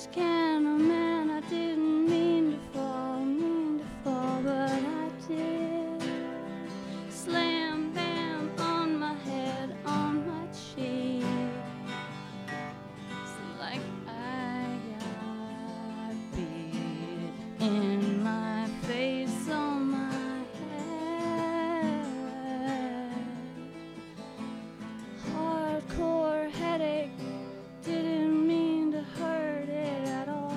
can. Oh man, I didn't mean to fall, but I did. Slam, bam, on my head, on my cheek. It's like I got beat in my face, on my head. Hardcore headache, didn't mean to hurt it at all.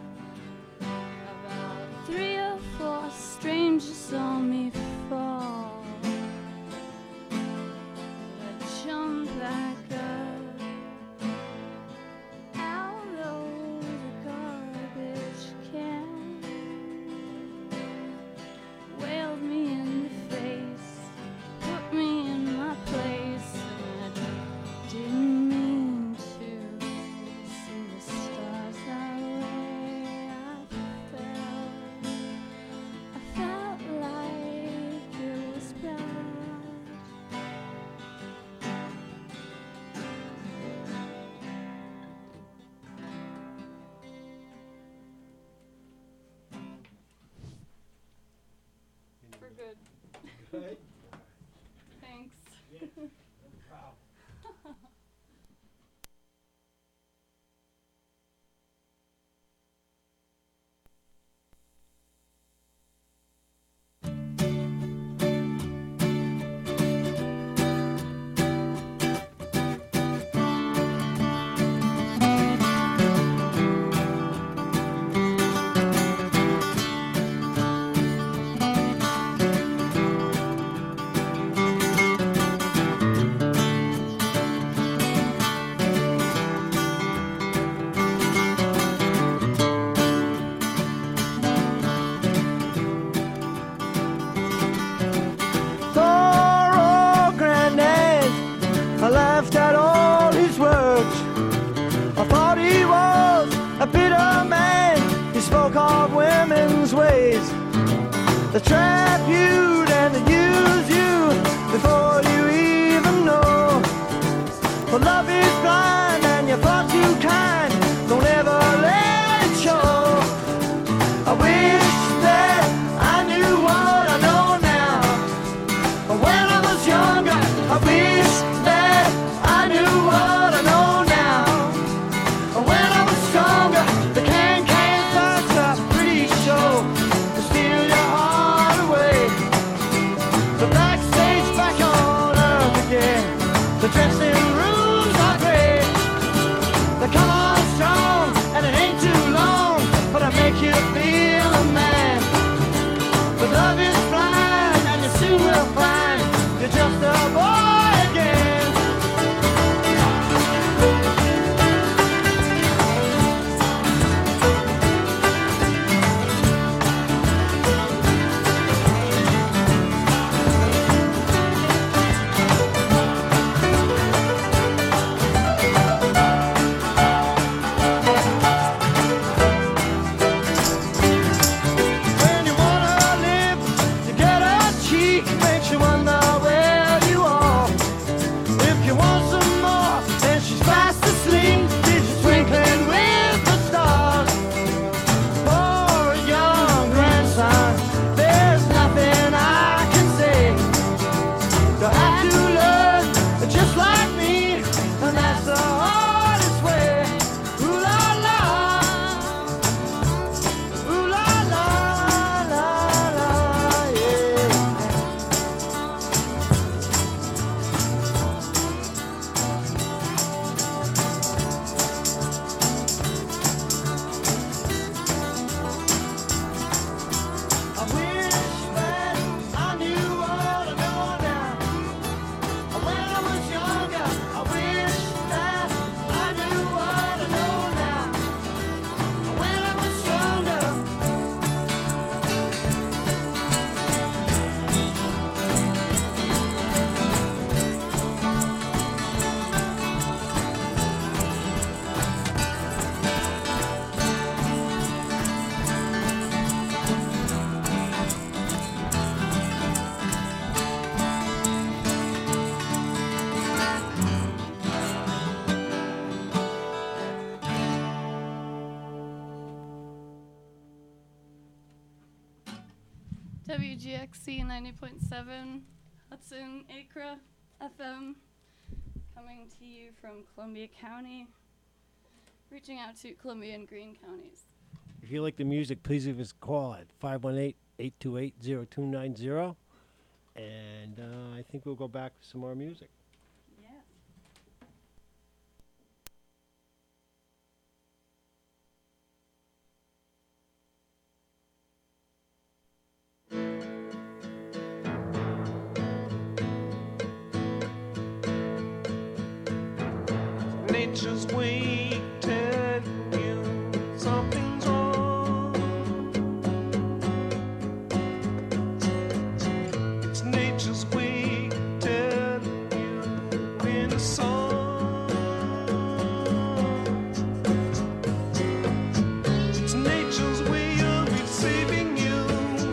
About 3 or 4 strangers saw me fall. I jumped back up out of the garbage can. Wailed me in the face, put me in my place, and I didn't mean to see the stars that way. I felt like it was bad. We're good. Good. Thanks. Wow. Poor old granddad, I laughed at all his words. I thought he was a bitter man. He spoke of women's ways. They trap you and they use you before you even know. But love is blind and you're far too kind. Don't ever let it show. I wish that I knew what I know now. When I was younger, I wish that I knew what I know now. When I was stronger, the can thoughts are pretty sure to steal your heart away. The backstage back on earth again. The dressing rooms are WGXC 90.7 Hudson Acra FM, coming to you from Columbia County, reaching out to Columbia and Greene counties. If you like the music, please give us a call at 518-828-0290. And I think we'll go back to some more music. Nature's way tell you something's wrong. It's nature's way tell you in a song. It's nature's way of receiving you.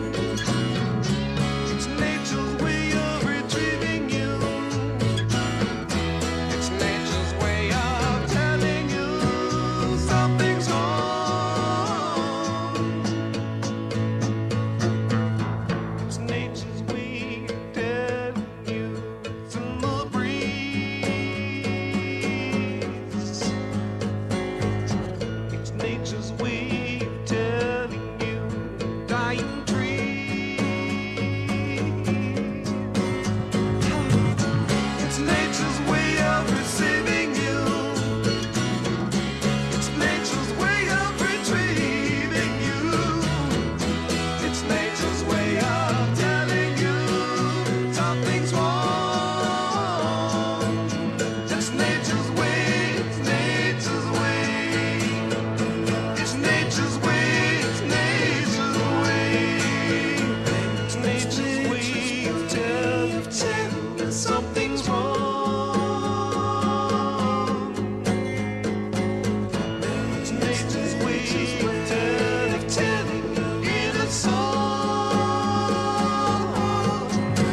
It's nature's way of retrieving you. It's nature's way of telling you something's wrong. It's nature's way of telling you it's in the breeze. It's nature's way of telling you dying trees. It's nature's way of receiving you. It's nature's way of retrieving you. It's nature's way of telling you something's wrong. It's nature's way, it's nature's way. It's nature's way, it's nature's way. It's nature's way of telling you something's wrong. It's nature's way of telling you in a song.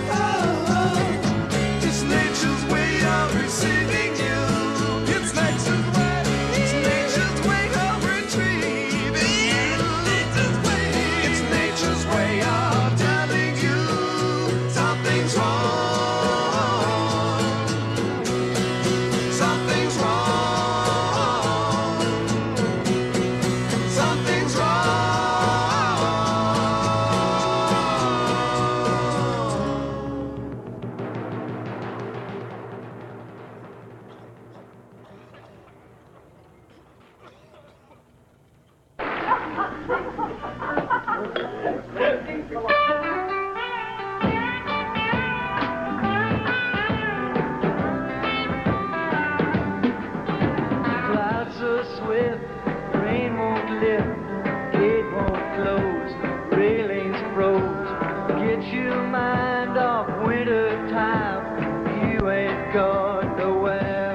It's nature's way of receiving you. It's nature's way. It's nature's way of retrieving. It's nature's way of telling you something's wrong. Something's wrong. Something's wrong. Clouds so swift, rain won't lift, gate won't close, railings froze. Get your mind off winter time, you ain't going nowhere.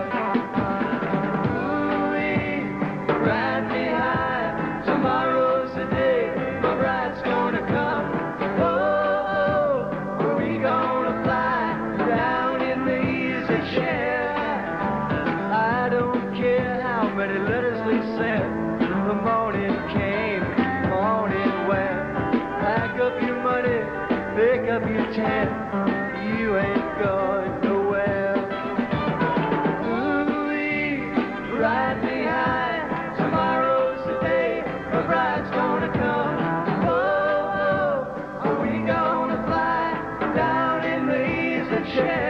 Ooh-wee, ride me high, tomorrow's the day, my bride's gonna come. Oh, we gonna fly down in the easy chair. I don't care how many letters we sent. The morning came, morning went. Pack up your money, pick up your tent. You ain't going nowhere. Ooh-wee, ride me high. Tomorrow's the day, my bride's gonna come. Oh, are we gonna fly down in the easy chair?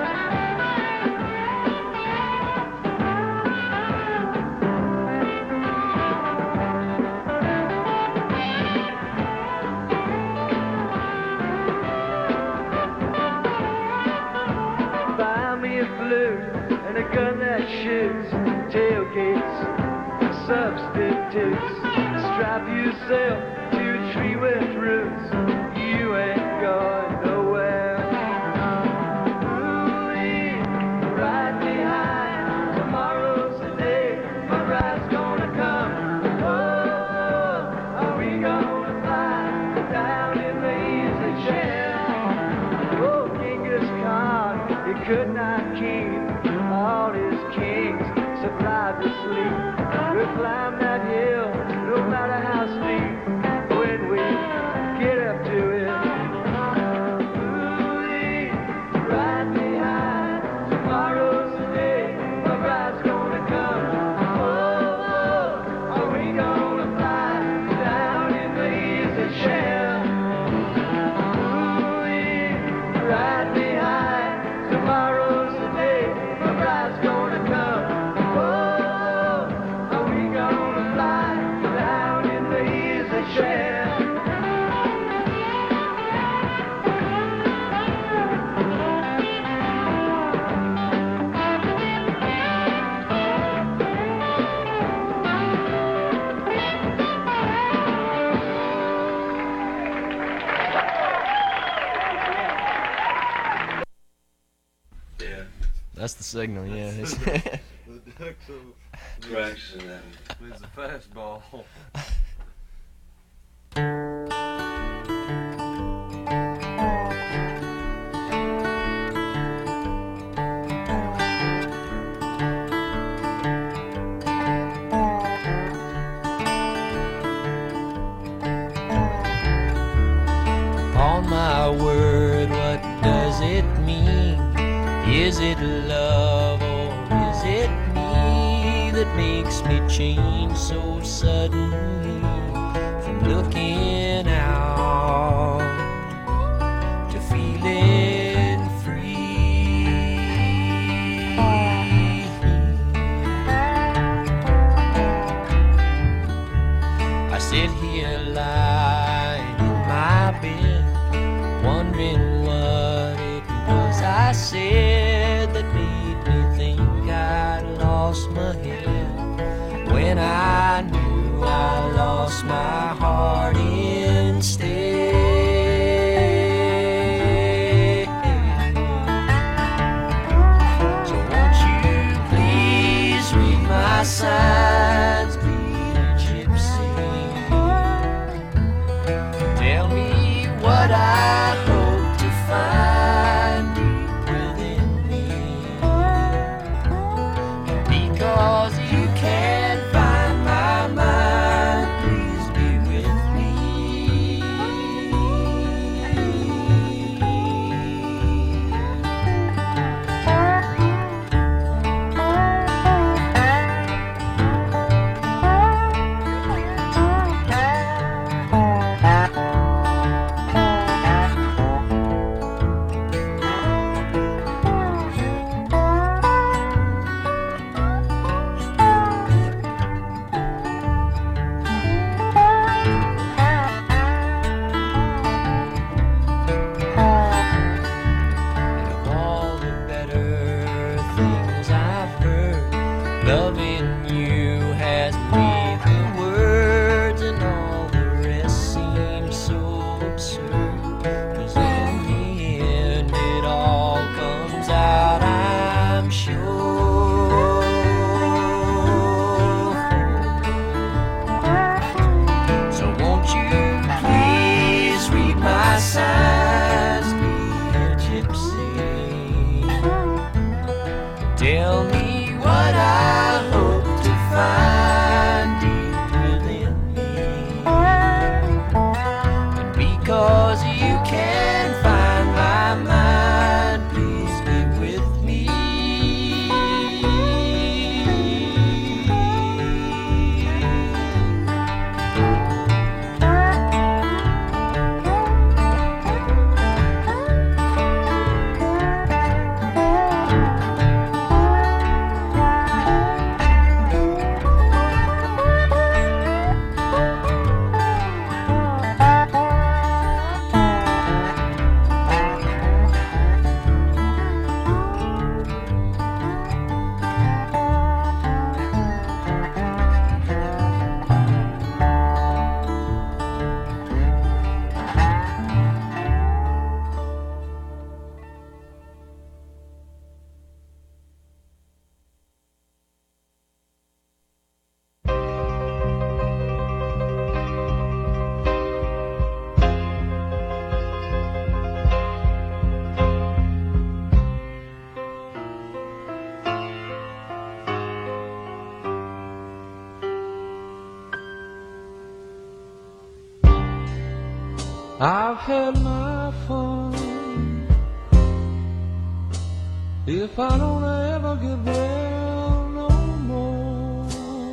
Buy me a flute and a gun that shoots, tailgates, substitutes. Strap yourself to a tree with roots. You ain't going nowhere. Ooh-wee, ride me high. Tomorrow's the day, my bride's gonna come. Oh, are we gonna fly down in the easy chair? Oh, Genghis Khan, he could not keep all his kings supplied with sleep. We'll climb that hill, no matter how steep. When we get up to it, signal, yeah. The Ducks Practicing that one. is a fastball. On my word, what does it mean? Is it love or is it me that makes me change so suddenly from looking out to feeling free? I sit here lying in my bed, wondering what it was I said that made me think I lost my head, when I knew I lost my heart instead. So won't you please read my signs, be a gypsy. Tell me what I hope to find deep within me. And because you can't find my mind, please be with me. And of all the better things I've heard, loving you has made the words and all the rest seem so absurd. 'Cause in the end it all comes out, I'm sure. So won't you please read my signs, be a gypsy. Tell me what I hope to find deep within me. And because you can find my mind, please be with me. I've had my fun. If I don't ever get well no more,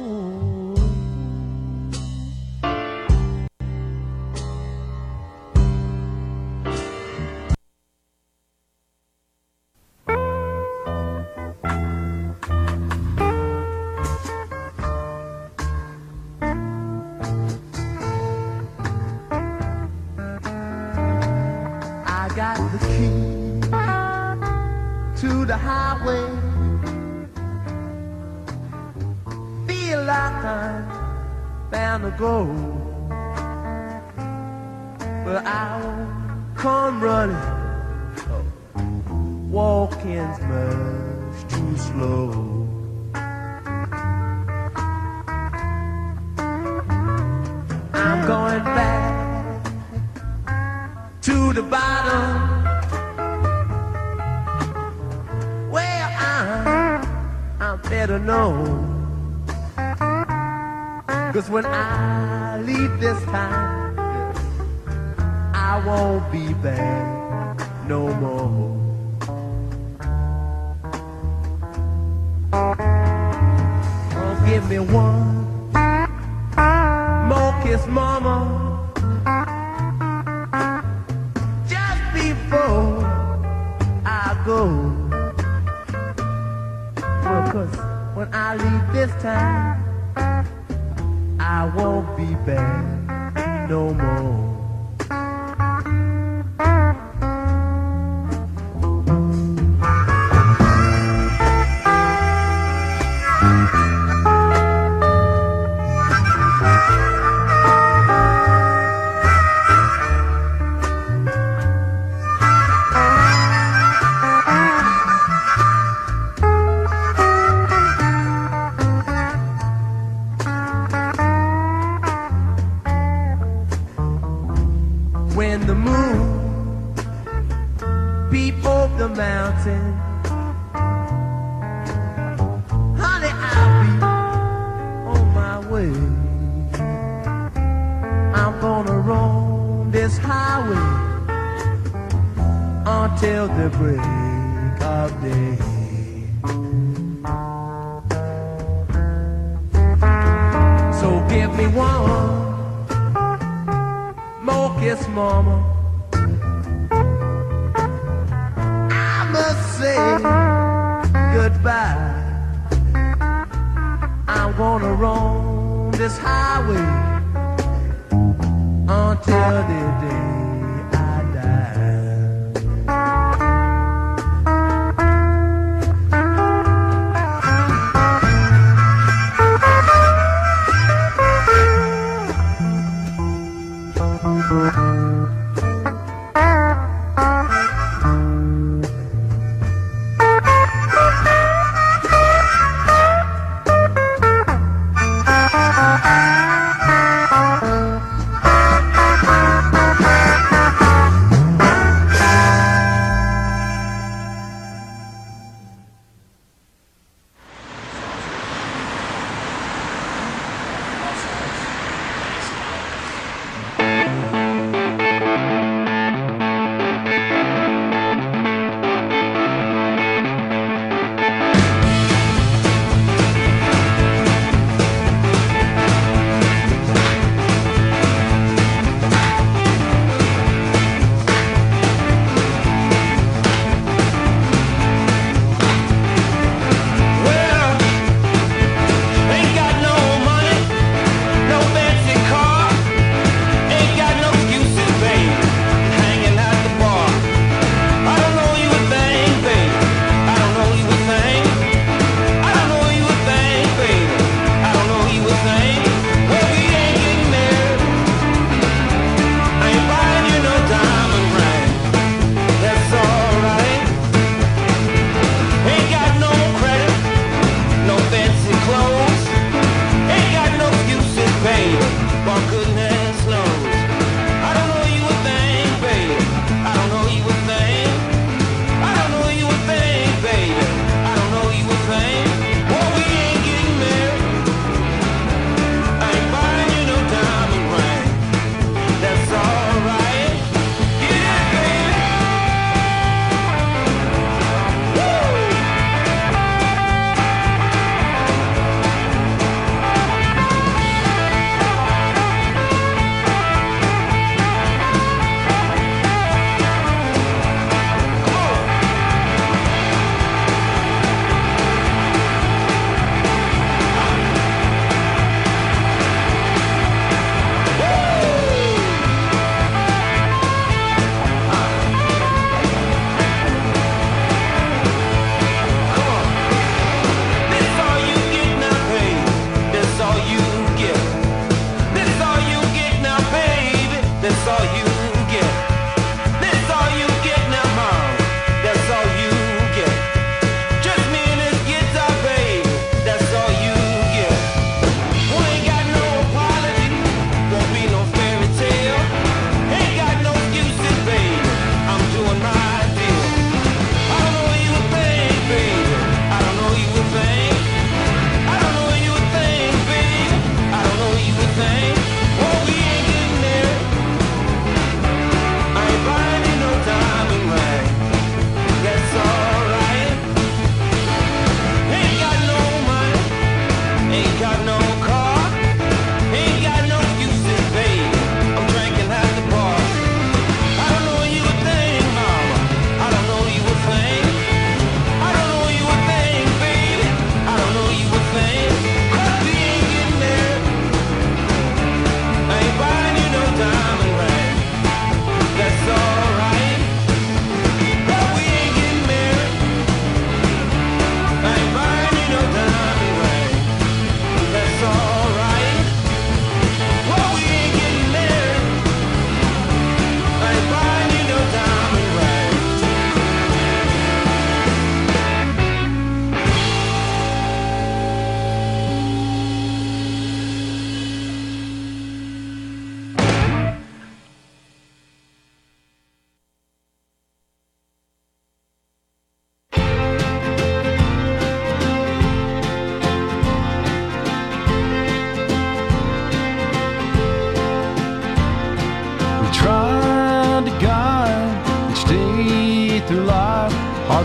I got the key to the highway. Feel like I'm bound to go, but I won't come running. Walking's much too slow. I'm going back to the bottom where I'm better known. 'Cause when I leave this time, I won't be back no more. Oh, give me one more kiss, mama, just before I go. Well, 'cause when I leave this time, I won't be back no more. When the moon peep over the mountain, honey, I'll be on my way. I'm gonna roam this highway until the break of day. So give me one more kiss, mama. I must say goodbye. I'm gonna roam this highway until the day I die.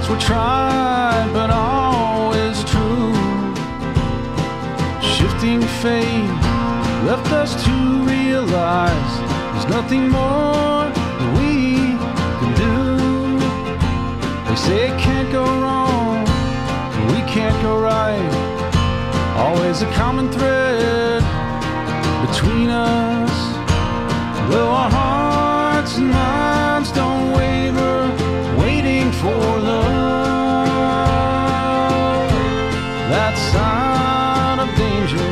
Hearts were tried, but always true. Shifting fate left us to realize there's nothing more that we can do. They say it can't go wrong, we can't go right. Always a common thread between us. Though our hearts and minds don't waver, waiting for love, that sign of danger.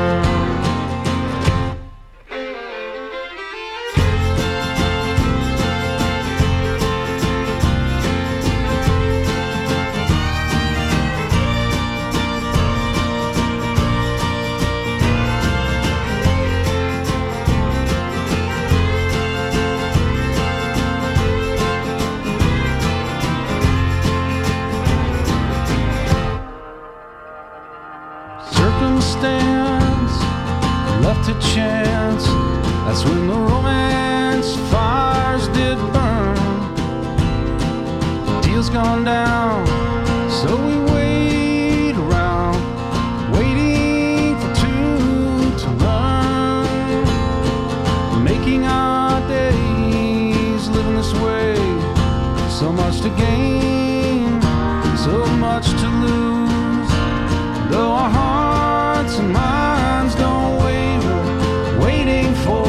Circumstance left to chance, that's when the romance fires did burn. The deal's gone down, so we wait around, waiting for two to learn. Making our days, living this way, so much to gain, so much to lose. Though our hearts and minds don't waver, waiting for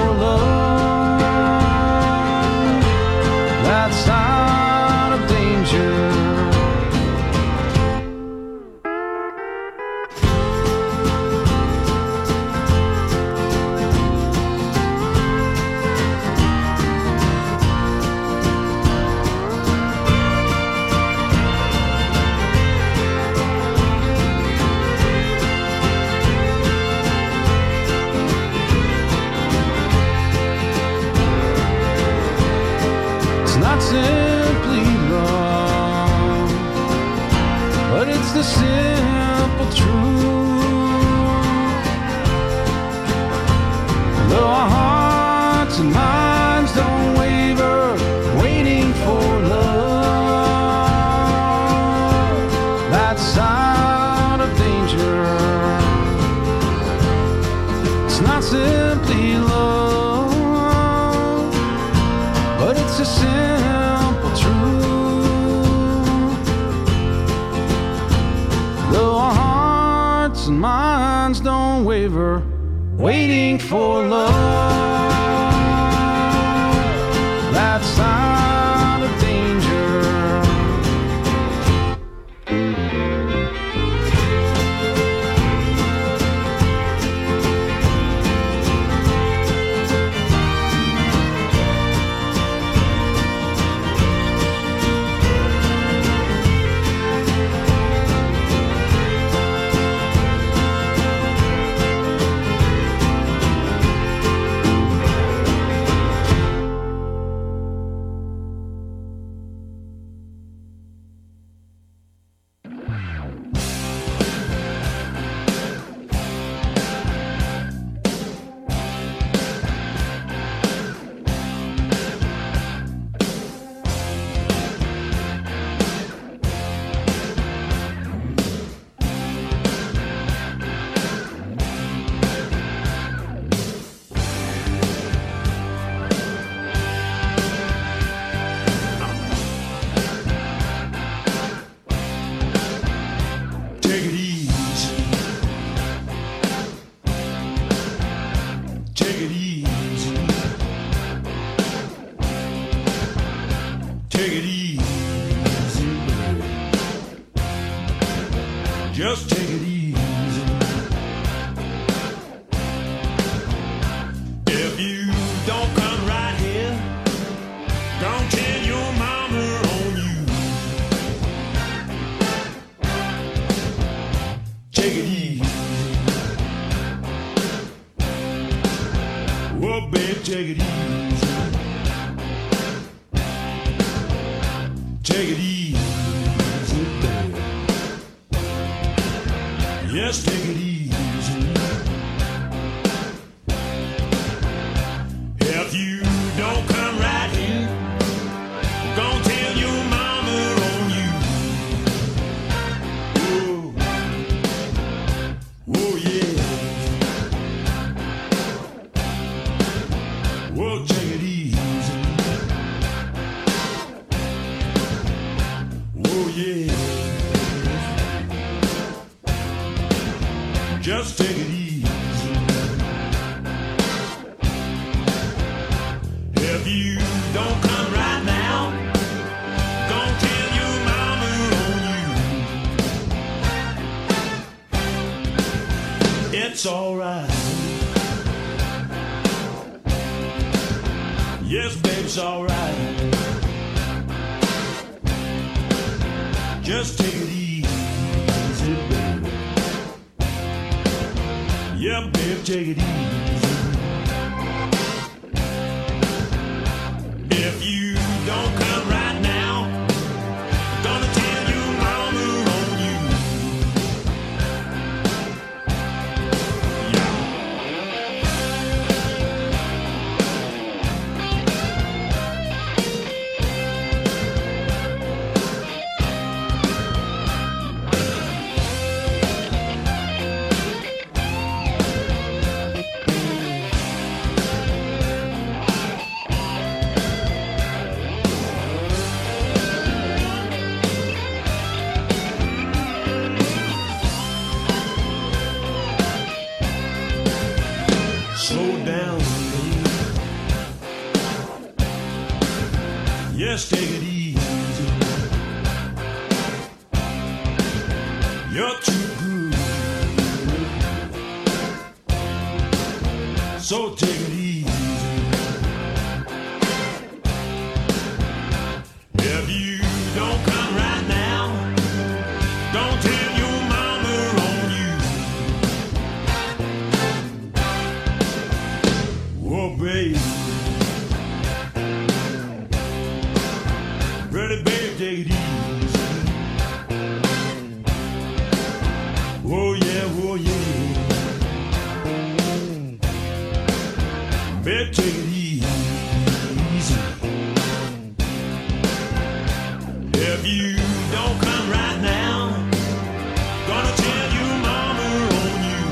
love, that sign of danger. Simply love, but it's the simple truth. Though our hearts and minds don't waver, waiting for love, that sign of danger. It's not simply love, but it's a simple truth. Though our hearts and minds don't waver, waiting for love, that sign of danger. Just take it easy. If you don't come right here, don't tell your mama on you. Take it easy. Whoa, babe, take it easy. Take it easy, babe. Yes, take it easy. If you don't come right here, gonna tell your mama on you. Just take it easy. If you don't come right now, gonna tell your mama on you. It's alright. Yes, babe, it's alright. Just take it easy, baby. Yeah, babe, take it easy. If you don't come right now, gonna tell your mama on you. Slow down, baby. Yes, take it easy. You're too good. So take it easy. If you don't come right now, don't tell your mama on you. Whoa, baby. Ready, baby, take it easy. Oh, yeah, oh, yeah. Baby, take it easy. If you don't come right now, gonna tell your mama on you.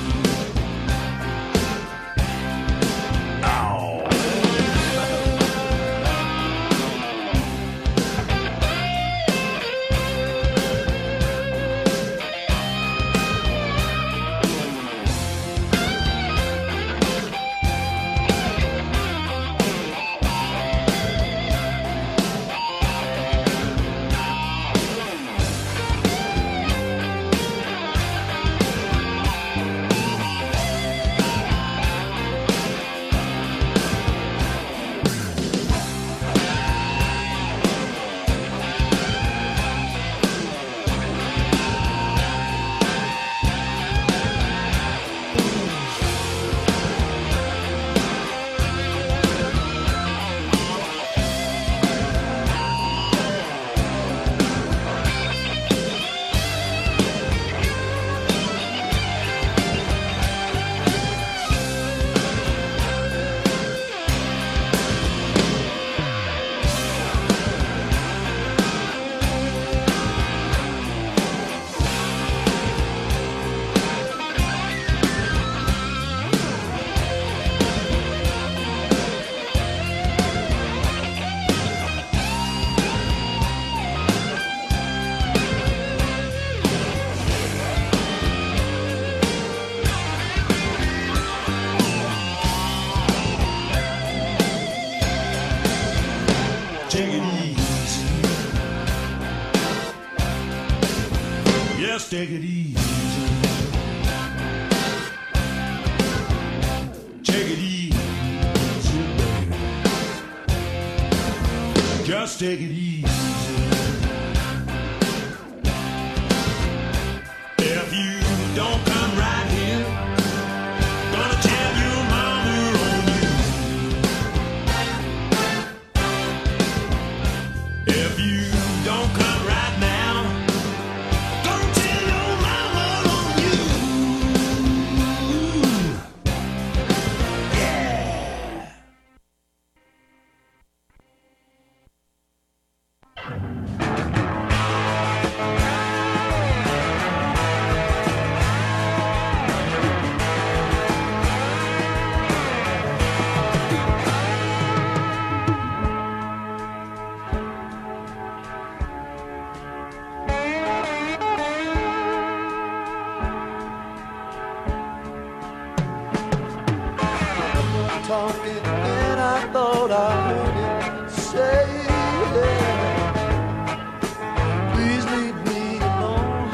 Take it easy. Yes, take it easy. Take it easy, baby. Just take it easy. If you don't come right here, gonna tell your mama on you. If you don't come right now, gonna tell your mama on you. Yeah. talking, and I thought I heard him say, please leave me alone.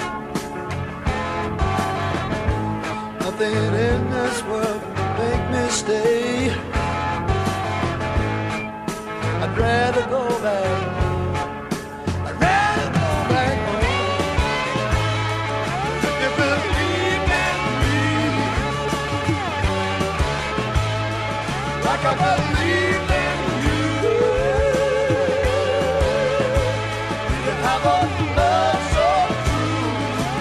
Nothing in this world can make me stay. I'd rather go back. I'd rather go back home. If you believe in me, like I believe in you, we can have a love so true.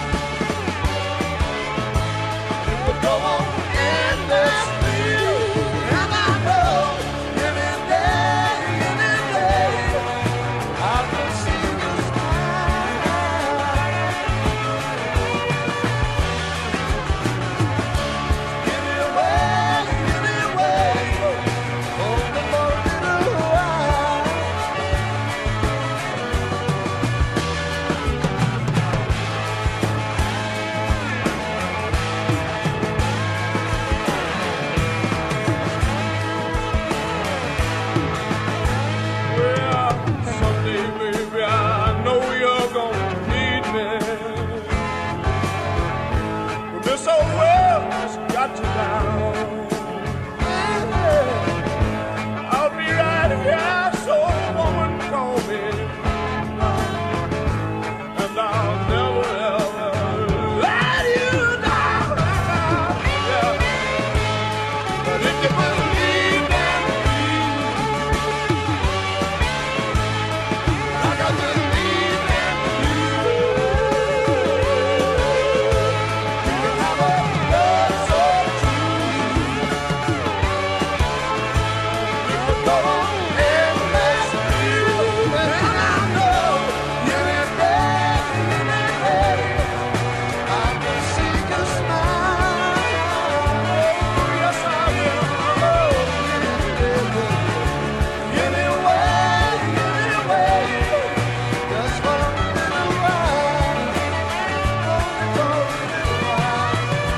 It would go on endlessly, and I know any day I will see you smile. Give me away, only for a little while. Well, someday, baby, I know you're gonna need me. But this old world has got you down. I'll be right here, so woman, call me. And I'll never, ever let you down. Yeah. But if you believe in me, like I believe in you, you can have a love so true. It could go on endlessly, and I know any day I will see you smile. Yes, I will. Anyway, just for a little while, only for a little while.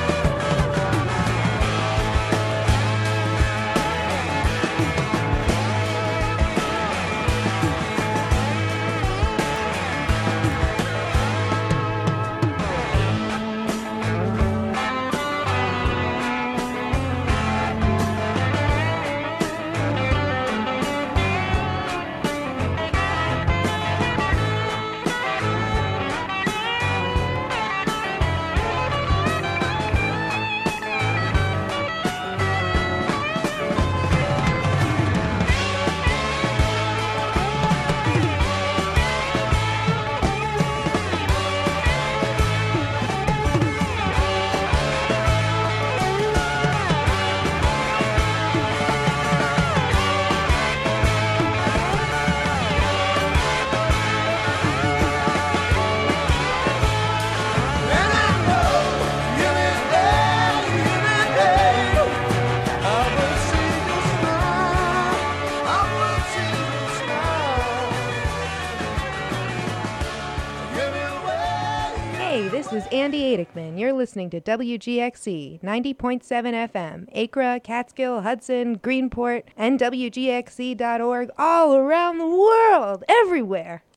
And I know any day I will see you smile. I will see you smile. Anyway. Hey, this is Andy Adickman. You're listening to WGXC 90.7 FM, Acra, Catskill, Hudson, Greenport, and WGXC.org all around the world, everywhere.